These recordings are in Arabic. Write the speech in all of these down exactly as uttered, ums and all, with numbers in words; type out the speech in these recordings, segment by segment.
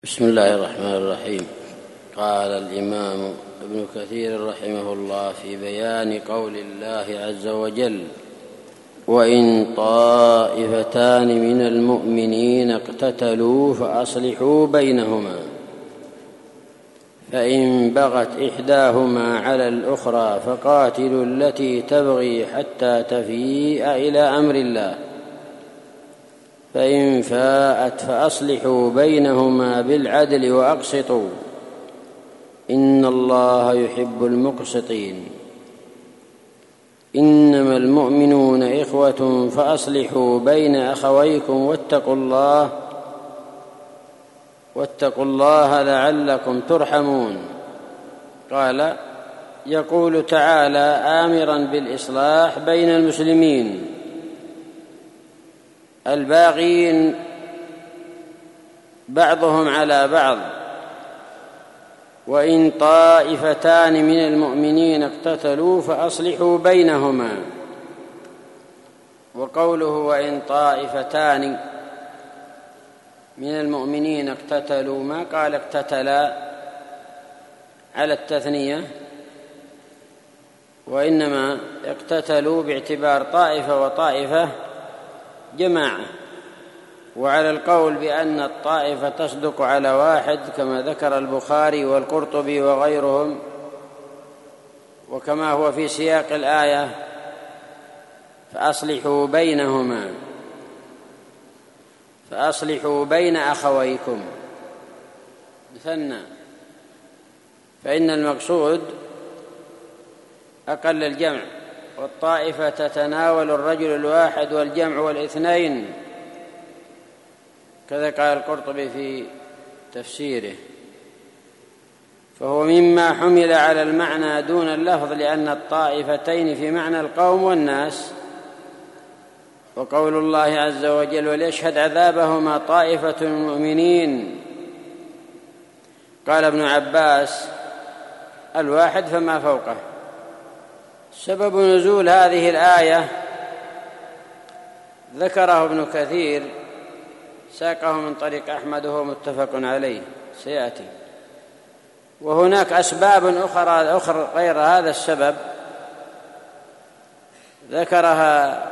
بسم الله الرحمن الرحيم. قال الإمام ابن كثير رحمه الله في بيان قول الله عز وجل: وإن طائفتان من المؤمنين اقتتلوا فأصلحوا بينهما فإن بغت إحداهما على الأخرى فقاتلوا التي تبغي حتى تفيء إلى أمر الله فإن فاءت فأصلحوا بينهما بالعدل وأقسطوا إن الله يحب المقسطين. إنما المؤمنون إخوة فأصلحوا بين أخويكم واتقوا الله واتقوا الله لعلكم ترحمون. قال: يقول تعالى آمرا بالإصلاح بين المسلمين الباغين بعضهم على بعض. وإن طائفتان من المؤمنين اقتتلوا فأصلحوا بينهما. وقوله وإن طائفتان من المؤمنين اقتتلوا ما قال اقتتلا على التثنية، وإنما اقتتلوا باعتبار طائفة وطائفة جماعة، وعلى القول بأن الطائفة تصدق على واحد كما ذكر البخاري والقرطبي وغيرهم، وكما هو في سياق الآية فأصلحوا بينهما فأصلحوا بين أخويكم مثنى، فإن المقصود أقل الجمع، والطائفة تتناول الرجل الواحد والجمع والاثنين، كذا قال القرطبي في تفسيره. فهو مما حمل على المعنى دون اللفظ، لأن الطائفتين في معنى القوم والناس. وقول الله عز وجل: وليشهد عذابهما طائفة المؤمنين. قال ابن عباس: الواحد فما فوقه. سبب نزول هذه الآية ذكره ابن كثير، ساقه من طريق أحمد وهو متفق عليه سيأتي. وهناك أسباب أخرى أخرى غير هذا السبب ذكرها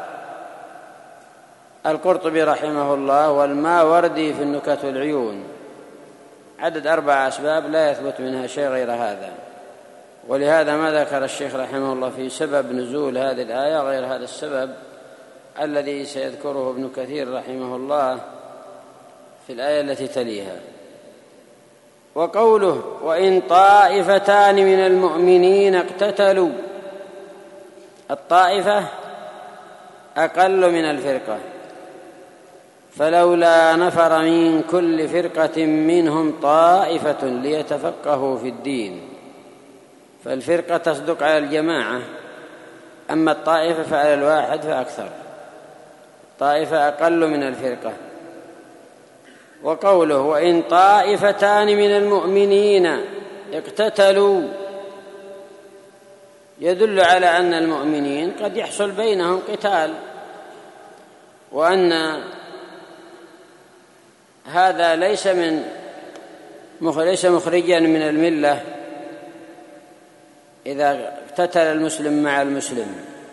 القرطبي رحمه الله والماوردي في النكت والعيون، عدد أربع أسباب لا يثبت منها شيء غير هذا. ولهذا ما ذكر الشيخ رحمه الله في سبب نزول هذه الآية غير هذا السبب الذي سيذكره ابن كثير رحمه الله في الآية التي تليها. وقوله وإن طائفتان من المؤمنين اقتتلوا، الطائفة أقل من الفرقة، فلولا نفر من كل فرقة منهم طائفة ليتفقهوا في الدين. فالفرقة تصدق على الجماعة، أما الطائفة فعلى الواحد فأكثر، الطائفة أقل من الفرقة. وقوله وإن طائفتان من المؤمنين اقتتلوا يدل على أن المؤمنين قد يحصل بينهم قتال، وأن هذا ليس من ليس مخرجا من الملة إذا اقتتل المسلم مع المسلم،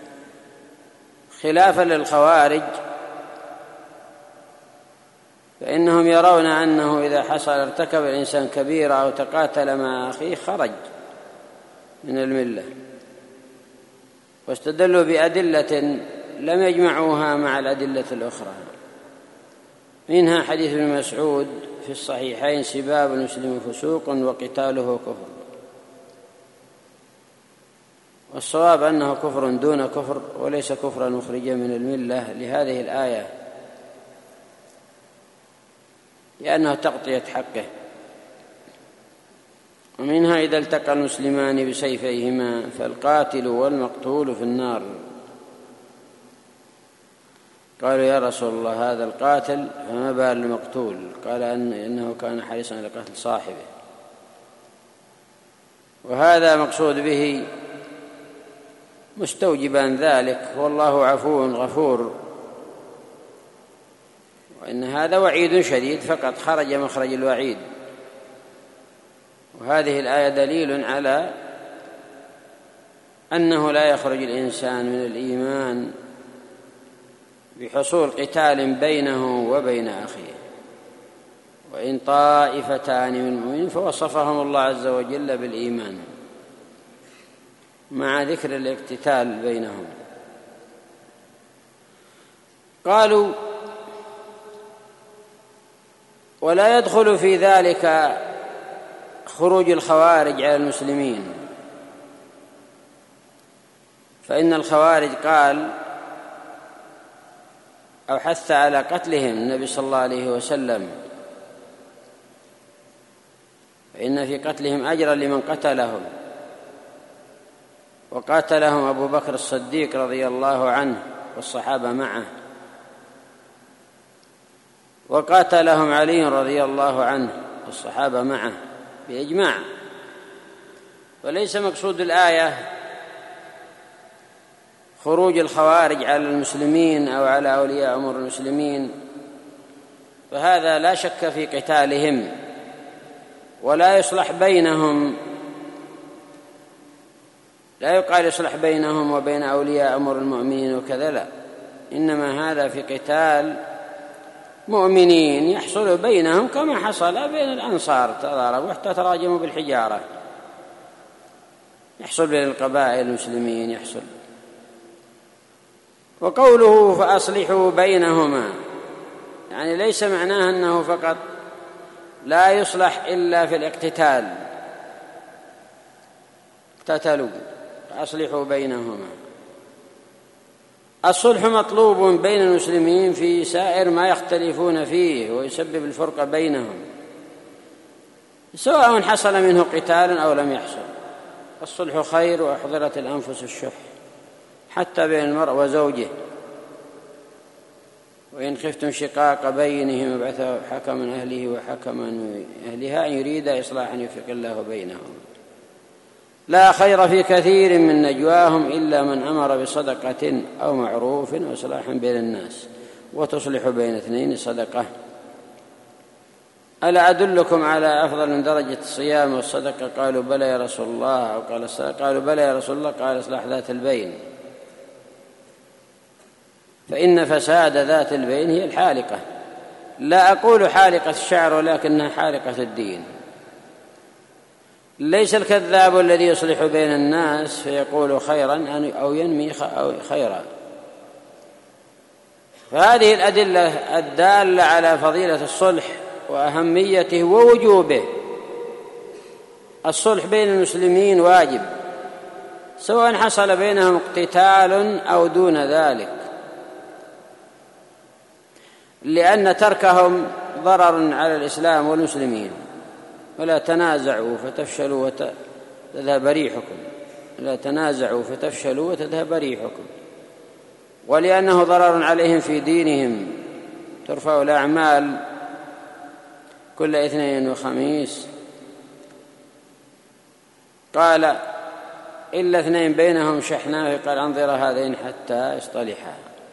خلافا للخوارج، فإنهم يرون أنه إذا حصل ارتكب الإنسان كبيرة أو تقاتل مع أخيه خرج من الملة، واستدلوا بأدلة لم يجمعوها مع الأدلة الأخرى، منها حديث ابن مسعود في الصحيحين: سباب المسلم فسوق وقتاله كفر. والصواب أنه كفر دون كفر وليس كفرا مخرجا من الملة لهذه الآية، لأنها تغطية حقه. ومنها إذا التقى المسلمان بسيفيهما فالقاتل والمقتول في النار. قالوا يا رسول الله هذا القاتل فما بال المقتول؟ قال إنه كان حريصا على قتل صاحبه. وهذا مقصود به مستوجبا ذلك، والله عفو غفور. وإن هذا وعيد شديد فقط خرج مخرج الوعيد، وهذه الآية دليل على أنه لا يخرج الإنسان من الإيمان بحصول قتال بينه وبين أخيه، وإن طائفتان من المؤمنين فوصفهم الله عز وجل بالإيمان مع ذكر الاقتتال بينهم. قالوا: ولا يدخل في ذلك خروج الخوارج على المسلمين، فإن الخوارج قال أو حث على قتلهم النبي صلى الله عليه وسلم، فإن في قتلهم أجرا لمن قتلهم، وقاتلهم أبو بكر الصديق رضي الله عنه والصحابة معه، وقاتلهم علي رضي الله عنه والصحابة معه بإجماع. وليس مقصود الآية خروج الخوارج على المسلمين أو على أولياء أمور المسلمين، فهذا لا شك في قتالهم، ولا يصلح بينهم، لا يقال يصلح بينهم وبين أولياء أمور المؤمنين وكذا، لا، إنما هذا في قتال مؤمنين يحصل بينهم كما حصل بين الأنصار، تضاربوا حتى تراجموا بالحجارة، يحصل بين القبائل المسلمين يحصل. وقوله فأصلحوا بينهما يعني ليس معناه أنه فقط لا يصلح إلا في الاقتتال، اقتتلوا فأصلحوا بينهما. الصلح مطلوب بين المسلمين في سائر ما يختلفون فيه ويسبب الفرقة بينهم، سواء حصل منه قتال أو لم يحصل. الصلح خير، وأحضرت الأنفس الشح، حتى بين المرء وزوجه. وإن خفتم شقاق بينهم فابعثوا حكما من أهله وحكما من أهلها إن يريد إصلاحا يوفق الله بينهم. لا خير في كثير من نجواهم إلا من أمر بصدقة أو معروف وإصلاح بين الناس وتصلح بين اثنين صدقة. ألا أدلكم على أفضل من درجة الصيام والصدقة؟ قالوا بلى يا رسول الله. أو قال قالوا بلى يا رسول الله. قال إصلاح ذات البين، فإن فساد ذات البين هي الحالقة. لا أقول حالقة الشعر ولكنها حالقة الدين. ليس الكذاب الذي يصلح بين الناس فيقول خيرا أو ينمي خيرا. فهذه الأدلة الدالة على فضيلة الصلح وأهميته ووجوبه. الصلح بين المسلمين واجب، سواء حصل بينهم اقتتال أو دون ذلك، لأن تركهم ضرر على الإسلام والمسلمين. ولا تنازعوا فتفشلوا وتذهب ريحكم، لا تنازعوا فتفشلوا وتذهب ريحكم. ولأنه ضرر عليهم في دينهم، ترفع الأعمال كل اثنين وخميس. قال إلا اثنين بينهم شحناء، قال أنظر هذين حتى يصطلحا.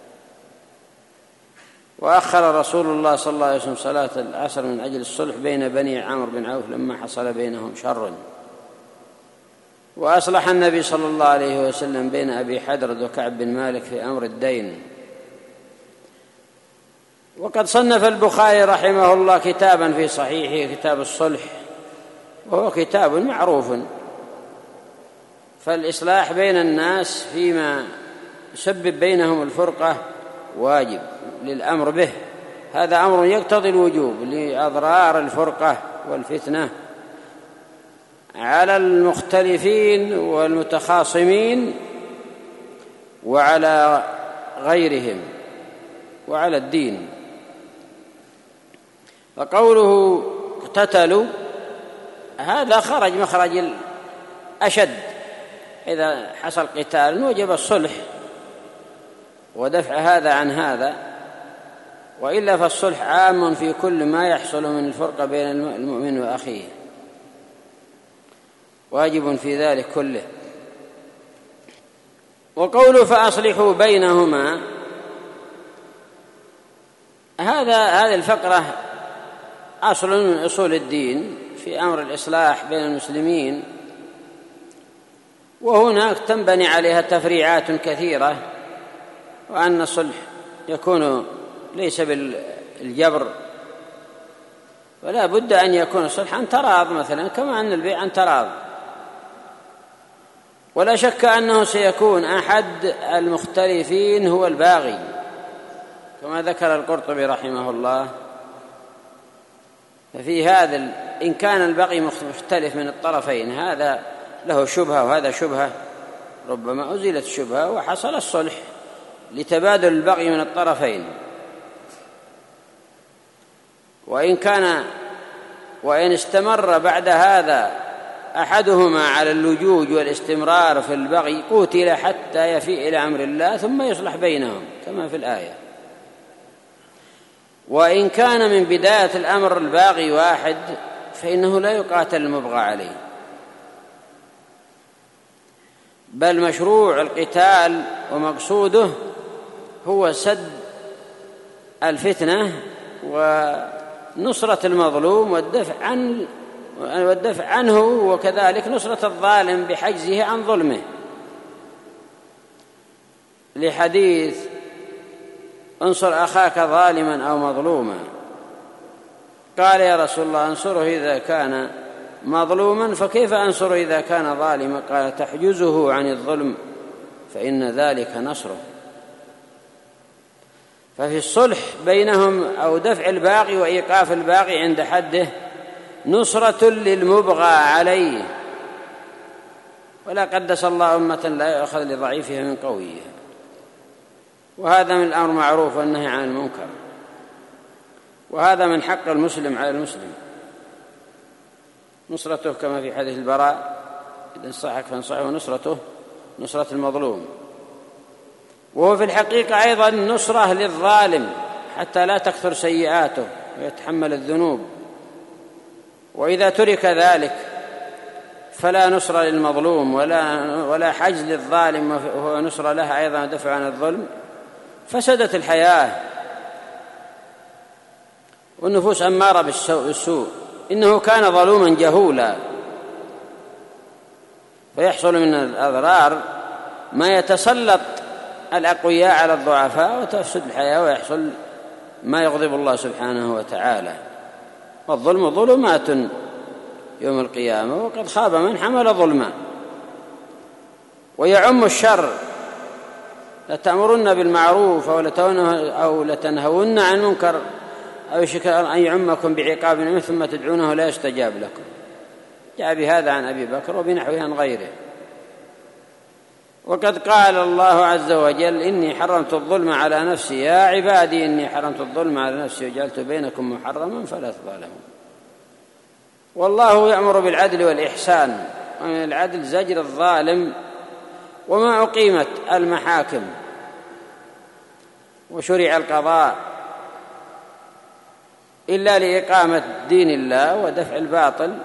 وأخر رسول الله صلى الله عليه وسلم صلاة العصر من أجل الصلح بين بني عمرو بن عوف لما حصل بينهم شر. وأصلح النبي صلى الله عليه وسلم بين أبي حدرد وكعب بن مالك في أمر الدين. وقد صنف البخاري رحمه الله كتابا في صحيحه، كتاب الصلح، وهو كتاب معروف. فالإصلاح بين الناس فيما يسبب بينهم الفرقة واجب للأمر به، هذا أمر يقتضي الوجوب لأضرار الفرقة والفتنة على المختلفين والمتخاصمين وعلى غيرهم وعلى الدين. فقوله اقتتلوا هذا خرج مخرج الأشد. إذا حصل قتال وجب الصلح ودفع هذا عن هذا، وإلا فالصلح عام في كل ما يحصل من الفرقة بين المؤمن وأخيه، واجب في ذلك كله. وقوله فأصلحوا بينهما، هذا هذه الفقرة أصل من أصول الدين في أمر الإصلاح بين المسلمين، وهناك تنبني عليها تفريعات كثيرة، وأن الصلح يكون ليس بالجبر، ولا بد أن يكون الصلح عن تراض مثلا، كما أن البيع عن تراض. ولا شك أنه سيكون أحد المختلفين هو الباغي، كما ذكر القرطبي رحمه الله. ففي هذا إن كان البغي مختلف من الطرفين، هذا له شبهة وهذا شبهة، ربما أزيلت الشبهة وحصل الصلح لتبادل البغي من الطرفين. وإن كان وإن استمر بعد هذا أحدهما على اللجوج والاستمرار في البغي، قتل حتى يفيء إلى أمر الله ثم يصلح بينهم كما في الآية. وإن كان من بداية الأمر الباغي واحد، فإنه لا يقاتل المبغى عليه، بل مشروع القتال ومقصوده هو سد الفتنة ونصرة المظلوم والدفع عن والدفع عنه، وكذلك نصرة الظالم بحجزه عن ظلمه، لحديث انصر أخاك ظالما أو مظلوما. قال يا رسول الله انصره إذا كان مظلوما، فكيف أنصره إذا كان ظالما؟ قال تحجزه عن الظلم فإن ذلك نصره. ففي الصلح بينهم أو دفع الباغي وإيقاف الباغي عند حده نصرة للمبغى عليه، ولا قدس الله أمة لا يؤخذ لضعيفها من قويها. وهذا من الأمر معروف والنهي عن المنكر، وهذا من حق المسلم على المسلم، نصرته كما في حديث البراء إذا انصحك فانصحه، ونصرته نصرة المظلوم. وهو في الحقيقة أيضا نصرة للظالم حتى لا تكثر سيئاته ويتحمل الذنوب. وإذا ترك ذلك فلا نصر للمظلوم ولا ولا حجز للظالم، وهو نصر له أيضا دفع عن الظلم. فسدت الحياة والنفوس أمارة بالسوء. إنه كان ظلوما جهولا، فيحصل من الأضرار ما يتسلط الأقوياء على الضعفاء وتفسد الحياة، ويحصل ما يغضب الله سبحانه وتعالى. والظلم ظلمات يوم القيامة، وقد خاب من حمل ظلما. ويعم الشر، لتأمرن بالمعروف أو لتنهون عن المنكر أو يشك أن يعمكم بعقاب منه ثم تدعونه لا يستجاب لكم. جاء بهذا عن أبي بكر وبنحوه عن غيره. وقد قال الله عز وجل إني حرمت الظلم على نفسي يا عبادي إني حرمت الظلم على نفسي وجعلت بينكم محرما فلا تظالموا. والله يأمر بالعدل والإحسان، ومن العدل زجر الظالم. وما أقيمت المحاكم وشرع القضاء إلا لإقامة دين الله ودفع الباطل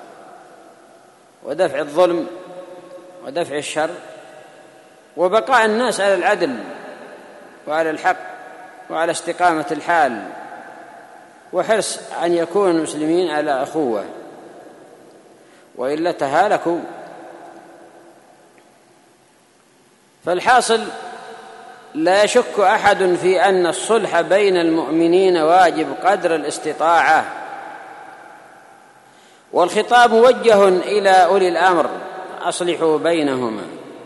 ودفع الظلم ودفع الشر، وبقاء الناس على العدل وعلى الحق وعلى استقامة الحال، وحرص أن يكون المسلمين على أخوة، وإلا تهالكوا. فالحاصل لا يشك أحد في أن الصلح بين المؤمنين واجب قدر الاستطاعة، والخطاب موجه إلى أولي الأمر أصلحوا بينهما،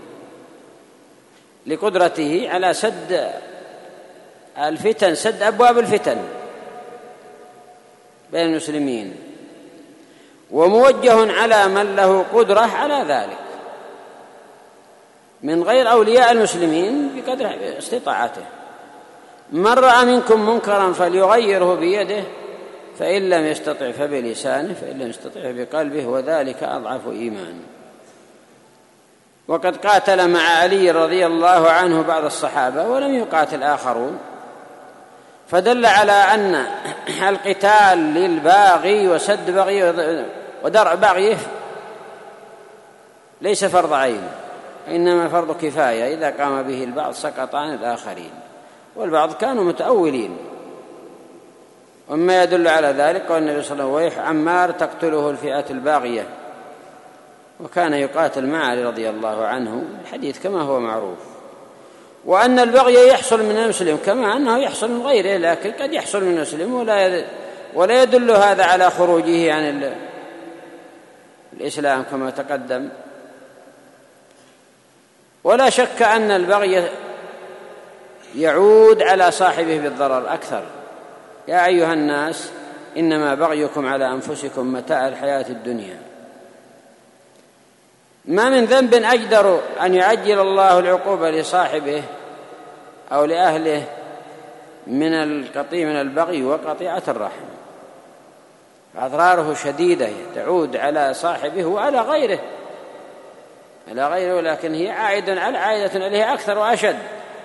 لقدرته على سد الفتن، سد أبواب الفتن بين المسلمين، وموجه على من له قدرة على ذلك من غير أولياء المسلمين بقدر استطاعته. من رأى منكم منكرا فليغيره بيده، فإن لم يستطع فبلسانه، فإن لم يستطع بقلبه، وذلك أضعف إيمان. وقد قاتل مع علي رضي الله عنه بعض الصحابة ولم يقاتل آخرون، فدل على أن القتال للباغي وسد بغيه ودرع بغيه ليس فرض عين، إنما فرض كفاية، إذا قام به البعض سقط عن الآخرين. والبعض كانوا متأولين وما يدل على ذلك قال النبي صلى الله عليه وسلم: ويح عمار تقتله الفئة الباغية. وكان يقاتل مع علي رضي الله عنه، الحديث كما هو معروف. وأن البغي يحصل من المسلم كما أنه يحصل من غيره، لكن قد يحصل من المسلم ولا ولا يدل هذا على خروجه عن الإسلام كما تقدم. ولا شك أن البغي يعود على صاحبه بالضرر أكثر. يا أيها الناس إنما بغيكم على أنفسكم متاع الحياة الدنيا. ما من ذنب أجدر أن يعجل الله العقوبة لصاحبه أو لأهله من القطيع من البغي وقطيعة الرحم. أضراره شديدة تعود على صاحبه وعلى غيره على غيره لكن هي عائدة على عائدة عليه أكثر وأشد.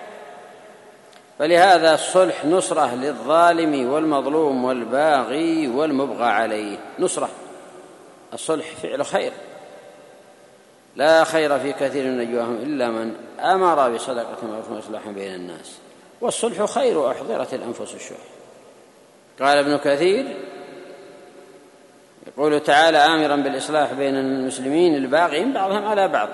فلهذا الصلح نصرة للظالم والمظلوم والباغي والمبغى عليه، نصرة. الصلح فعل خير، لا خير في كثير من نجواهم إلا من أمر بصدقة معروف وإصلاح بين الناس، والصلح خير وأحضرت الأنفس الشح. قال ابن كثير يقول تعالى آمرا بالإصلاح بين المسلمين الباغين بعضهم على بعض،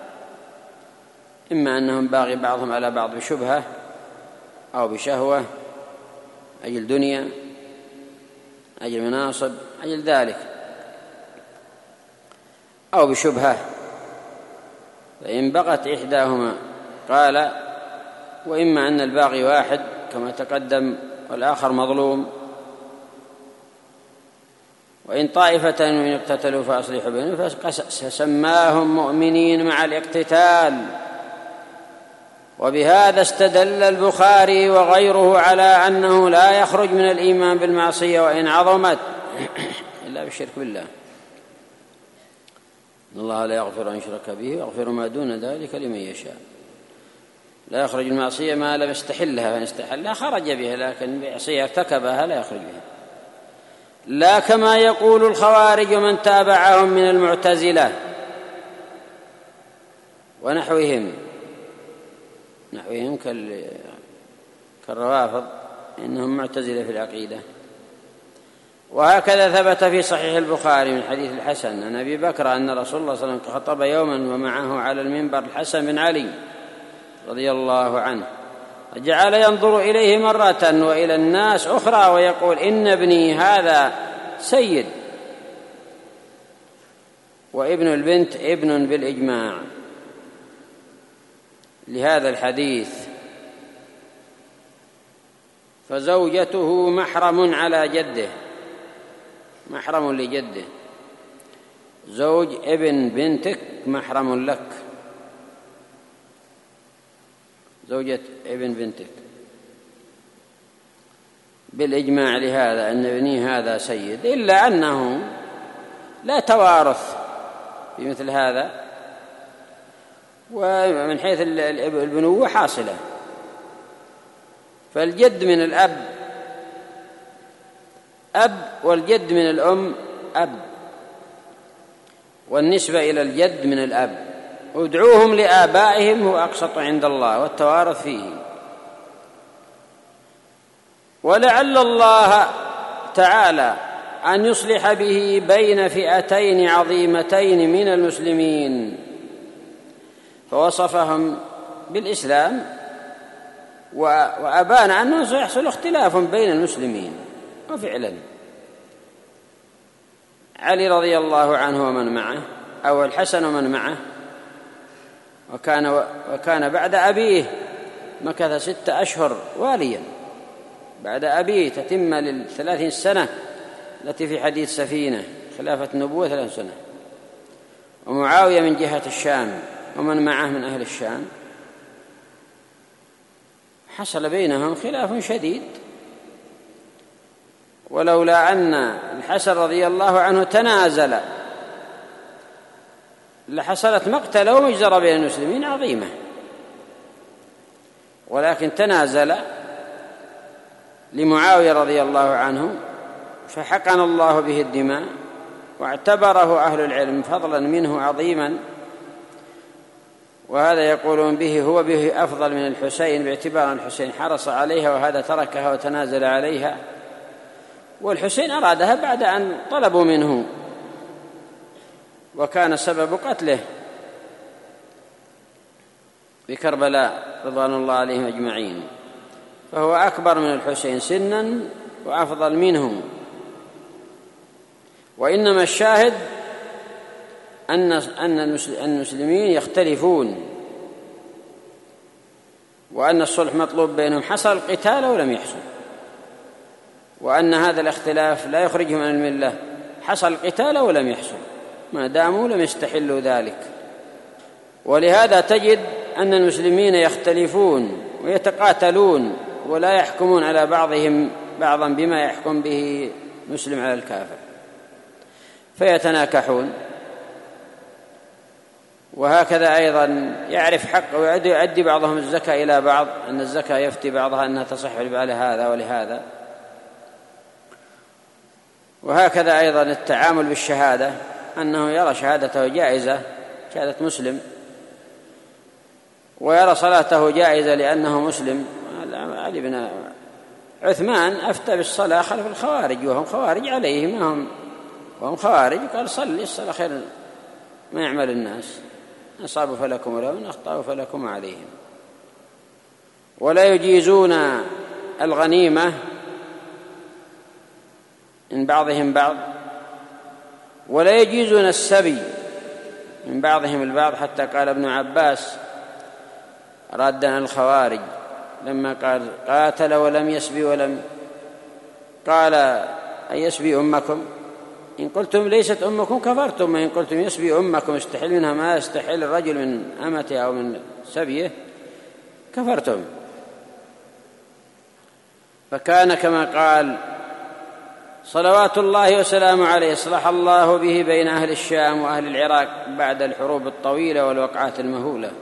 إما أنهم باغي بعضهم على بعض بشبهة أو بشهوة أجل دنيا أجل مناصب أجل ذلك، أو بشبهة فإن بغت إحداهما. قال وإما أن الباغي واحد كما تقدم والآخر مظلوم. وإن طائفتان من اقتتلوا فأصلحوا بينهم فسماهم مؤمنين مع الاقتتال. وبهذا استدل البخاري وغيره على أنه لا يخرج من الإيمان بالمعصية وإن عظمت إلا بالشرك بالله، إن الله لا يغفر أن يشرك به ويغفر ما دون ذلك لمن يشاء. لا يخرج المعصية ما لم يستحلها، فإن استحلها خرج بها، لكن معصية ارتكبها لا يخرج بها. لا كما يقول الخوارج ومن تابعهم من المعتزلة ونحوهم نحوهم كالروافض، إنهم معتزلة في العقيدة. وهكذا ثبت في صحيح البخاري من حديث الحسن عن أبي بكر أن رسول الله صلى الله عليه وسلم خطب يوما ومعه على المنبر الحسن بن علي رضي الله عنه، جعل ينظر إليه مرة وإلى الناس أخرى ويقول إن ابني هذا سيد، وابن البنت ابن بالإجماع لهذا الحديث، فزوجته محرم على جده، محرم لجده. زوج ابن بنتك محرم لك، زوجة ابن بنتك بالإجماع لهذا أن ابني هذا سيد، إلا أنه لا توارث في مثل هذا، ومن حيث البنوة حاصلة. فالجد من الأب أب، والجد من الأم أب، والنسبة إلى الجد من الأب. ادعوهم لآبائهم هو أقسط عند الله، والتوارث فيه. ولعل الله تعالى أن يصلح به بين فئتين عظيمتين من المسلمين، فوصفهم بالإسلام وأبان أنه سيحصل اختلاف بين المسلمين. وفعلا علي رضي الله عنه ومن معه، أو الحسن ومن معه، وكان, وكان بعد أبيه مكث ستة أشهر واليا، بعد أبيه تتم للثلاثين سنة التي في حديث سفينة، خلافة النبوة ثلاث سنة. ومعاوية من جهة الشام ومن معه من أهل الشام، حصل بينهم خلاف شديد. ولولا أن الحسن رضي الله عنه تنازل لحصلت مقتله ومجزرة بين المسلمين عظيمة، ولكن تنازل لمعاوية رضي الله عنه فحقن الله به الدماء، واعتبره أهل العلم فضلا منه عظيما. وهذا يقولون به هو به أفضل من الحسين، باعتبار الحسين حرص عليها وهذا تركها وتنازل عليها. والحسين أرادها بعد أن طلبوا منه، وكان سبب قتله بكربلاء رضوان الله عليهم أجمعين، فهو أكبر من الحسين سنا وأفضل منه. وإنما الشاهد أن أن المسلمين يختلفون، وأن الصلح مطلوب بينهم، حصل القتال أو لم يحصل، وأن هذا الاختلاف لا يخرجهم من الملة، حصل القتال أو لم يحصل، ما داموا لم يستحلوا ذلك. ولهذا تجد أن المسلمين يختلفون ويتقاتلون ولا يحكمون على بعضهم بعضا بما يحكم به مسلم على الكافر، فيتناكحون. وهكذا أيضا يعرف حق ويؤدي بعضهم الزكاة إلى بعض، أن الزكاة يفتي بعضها أنها تصح لهذا ولهذا. وهكذا أيضا التعامل بالشهادة، أنه يرى شهادته جائزة، شهادة مسلم، ويرى صلاته جائزة لأنه مسلم. علي بن عثمان أفتى بالصلاة خلف الخوارج وهم خوارج عليه، ما هم وهم خوارج، قال صلي الصلاة خير ما يعمل الناس، أصابوا فلكم ولهم، أخطأوا فلكم عليهم. ولا يجيزون الغنيمة من بعضهم بعض، ولا يجيزون السبي من بعضهم البعض، حتى قال ابن عباس رادا الخوارج لما قال قاتل ولم يسبي ولم، قال أن يسبي أمكم؟ إن قلتم ليست أمكم كفرتم، وإن قلتم يسبي أمكم استحل منها ما يستحل الرجل من أمته أو من سبيه كفرتم. فكان كما قال صلوات الله وسلامه عليه صلح الله به بين أهل الشام وأهل العراق بعد الحروب الطويلة والوقعات المهولة.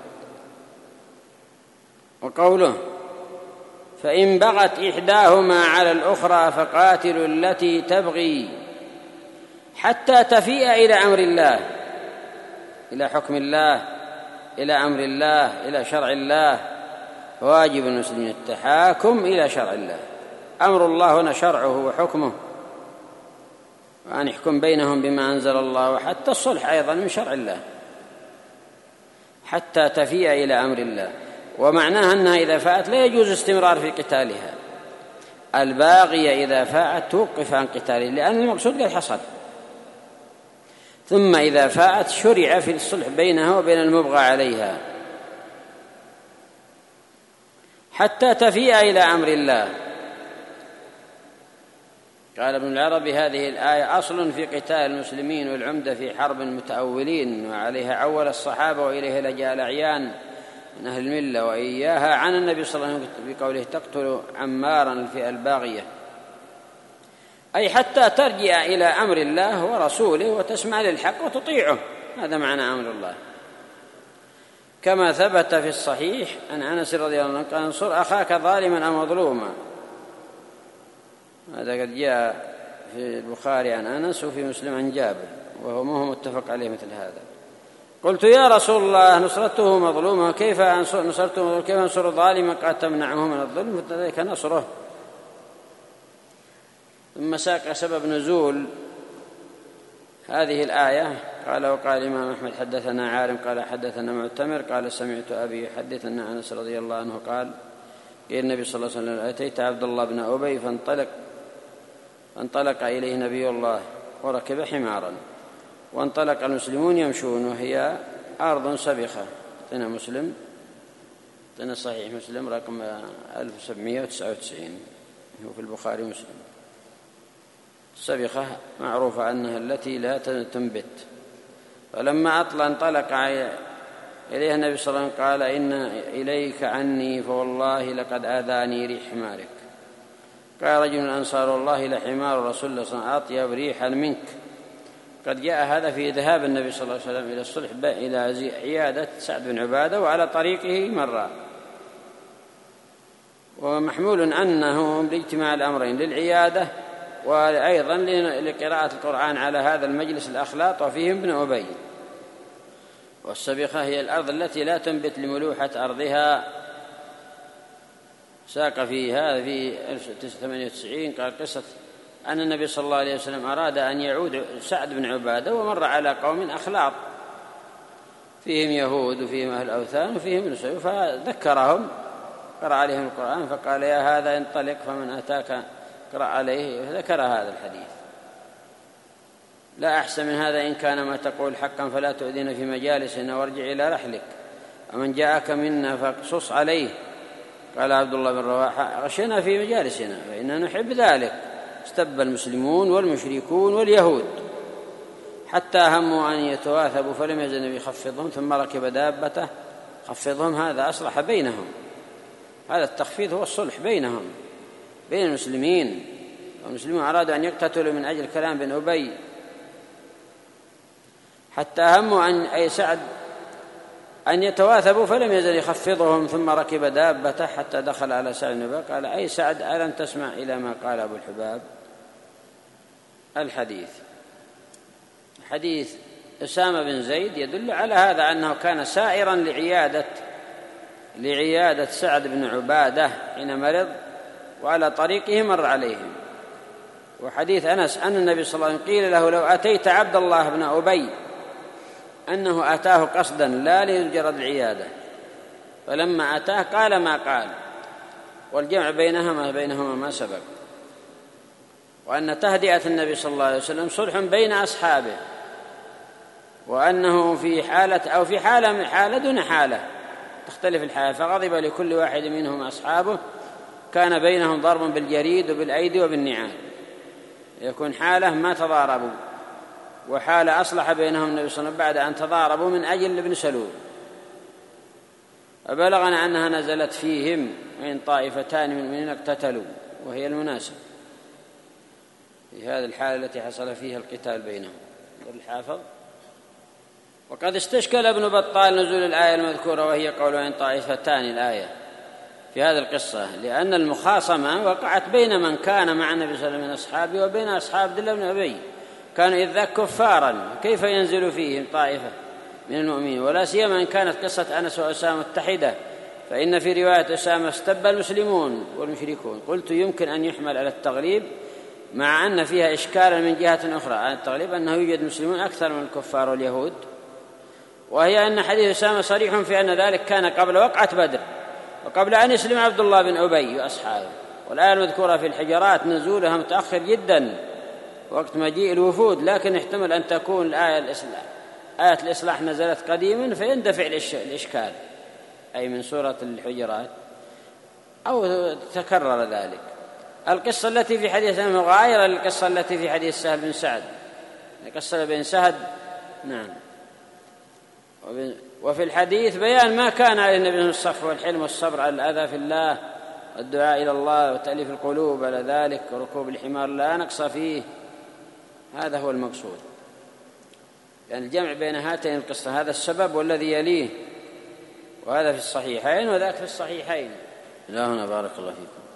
وقوله فإن بغت إحداهما على الأخرى فقاتلوا التي تبغي حتى تفيء إلى أمر الله، إلى حكم الله، إلى أمر الله، إلى شرع الله. فواجب المسلمين التحاكم إلى شرع الله. أمر الله هنا شرعه وحكمه، وأن يحكم بينهم بما أنزل الله. وحتى الصلح أيضا من شرع الله، حتى تفيء إلى أمر الله. ومعناها أنها إذا فاءت لا يجوز استمرار في قتالها، الباغية إذا فاءت توقف عن قتاله، لأن المقصود قد حصل. ثم إذا فاءت شرع في الصلح بينها وبين المبغى عليها حتى تفيء إلى أمر الله. قال ابن العربي هذه الآية أصل في قتال المسلمين والعمدة في حرب المتأولين، وعليها عول الصحابة وإليه لجأ الأعيان من أهل الملة، وإياها عن النبي صلى الله عليه وسلم بقوله تقتل عمارا الفئة الباغية، أي حتى ترجع إلى أمر الله ورسوله وتسمع للحق وتطيعه. هذا معنى أمر الله، كما ثبت في الصحيح عن أنس رضي الله عنه قال انصر أخاك ظالما أو مظلوما. هذا قد جاء في البخاري عن أنس وفي مسلم عن جابر، وهو ما هو متفق عليه مثل هذا. قلت يا رسول الله نصرته مظلوما كيف نصرته مظلوما كيف نصر ظالما قد تمنعه من الظلم؟ فذلك نصره. ثم ساق سبب نزول هذه الآية. قال وقال الإمام أحمد حدثنا عارم قال حدثنا معتمر قال سمعت أبي يحدث أن أنس رضي الله عنه قال قال النبي صلى الله عليه وسلم أتيت عبد الله بن أبي فانطلق فانطلق إليه نبي الله وركب حمارا، وانطلق المسلمون يمشون وهي أرض سبخة. أعطينا مسلم، أعطينا صحيح مسلم رقم ألف وسبعمائة وتسعة وتسعين، هو في البخاري مسلم. السبخة معروفة أنها التي لا تنبت. فلما أطلع انطلق إليها النبي صلى الله عليه وسلم قال إن إليك عني فوالله لقد آذاني ريح حمارك. قال رجل من أنصار الله لحمار رسول الله صلى الله عليه وسلم أطيب ريحا منك. قد جاء هذا في ذهاب النبي صلى الله عليه وسلم إلى الصلح إلى عيادة سعد بن عبادة، وعلى طريقه مرة. ومحمول أنه لاجتماع الأمرين للعيادة وأيضا لقراءة القرآن على هذا المجلس الأخلاط وفيهم ابن أبي. والسبخة هي الأرض التي لا تنبت لملوحة أرضها. ساق في هذا في ألف وتسعمائة وثمانية وتسعين قال قصة أن النبي صلى الله عليه وسلم أراد أن يعود سعد بن عبادة ومر على قوم أخلاط فيهم يهود وفيهم أهل أوثان وفيهم نسوي، فذكرهم قرأ عليهم القرآن فقال يا هذا انطلق فمن أتاك قرأ عليه، ذكر هذا الحديث. لا أحسن من هذا إن كان ما تقول حقا فلا تؤذن في مجالسنا وارجع إلى رحلك، ومن جاءك منا فاقصص عليه. قال عبد الله بن رواحة غشنا في مجالسنا فإننا نحب ذلك. استب المسلمون والمشركون واليهود حتى هموا أن يتواثبوا فلم يزل النبي يخفضهم ثم ركب دابته خفضهم. هذا أصلح بينهم، هذا التخفيض هو الصلح بينهم بين المسلمين. والمسلمون أرادوا أن يقتتلوا من أجل كلام بن أبي، حتى هموا أن أي سعد أن يتواثبوا فلم يزل يخفضهم ثم ركب دابته حتى دخل على سعد بن أبي قال أي سعد ألم تسمع إلى ما قال أبو الحباب؟ الحديث حديث أسامة بن زيد يدل على هذا، أنه كان سائرا لعيادة لعيادة سعد بن عبادة حين مرض وعلى طريقه مر عليهم. وحديث أنس أن النبي صلى الله عليه وسلم قيل له لو أتيت عبد الله بن أبي أنه أتاه قصدا لا لمجرد العيادة، فلما أتاه قال ما قال، والجمع بينهما بينهما ما سبق. وأن تهدئة النبي صلى الله عليه وسلم صلح بين أصحابه، وأنه في حالة أو في حالة حالة دون حالة تختلف الحالة، فغضب لكل واحد منهم أصحابه كان بينهم ضرب بالجريد وبالأيدي وبالنعال، يكون حالة ما تضاربوا، وحالة أصلح بينهم النبي صلى الله عليه وسلم بعد أن تضاربوا من أجل ابن سلول. فبلغنا أنها نزلت فيهم وإن طائفتان من المؤمنين اقتتلوا، وهي المناسب في هذه الحالة التي حصل فيها القتال بينهم. الحافظ وقد استشكل ابن بطال نزول الآية المذكورة وهي قول وإن طائفتان الآية في هذه القصة، لأن المخاصمة وقعت بين من كان مع النبي صلى الله عليه وسلم من أصحابه وبين أصحاب عبد الله بن أبي، كانوا إذ ذاك كفارا، كيف ينزل فيهم طائفة من المؤمنين؟ ولا سيما إن كانت قصة أنس وأسامة متحدة، فإن في رواية أسامة استب المسلمون والمشركون. قلت يمكن أن يحمل على التغليب مع أن فيها إشكالا من جهة أخرى، التغليب أنه يوجد مسلمون أكثر من الكفار واليهود، وهي أن حديث أسامة صريح في أن ذلك كان قبل وقعة بدر وقبل أن يسلم عبد الله بن أبي وأصحابه. والآية المذكورة في الحجرات نزولها متأخر جدا وقت مجيء الوفود، لكن احتمل أن تكون الآية الإصلاح آية الإصلاح نزلت قديما فيندفع الإشكال، أي من سورة الحجرات، أو تكرر ذلك. القصة التي في حديث أنه غايرة للقصة التي في حديث سهل بن سعد، القصة بن سهل نعم. وفي الحديث بيان ما كان عليه النبي من الصف والحلم والصبر على الأذى في الله والدعاء إلى الله وتأليف القلوب على ذلك وركوب الحمار لا نقص فيه. هذا هو المقصود، يعني الجمع بين هاتين القصة، هذا السبب والذي يليه، وهذا في الصحيحين وذاك في الصحيحين. إلهنا بارك الله فيكم.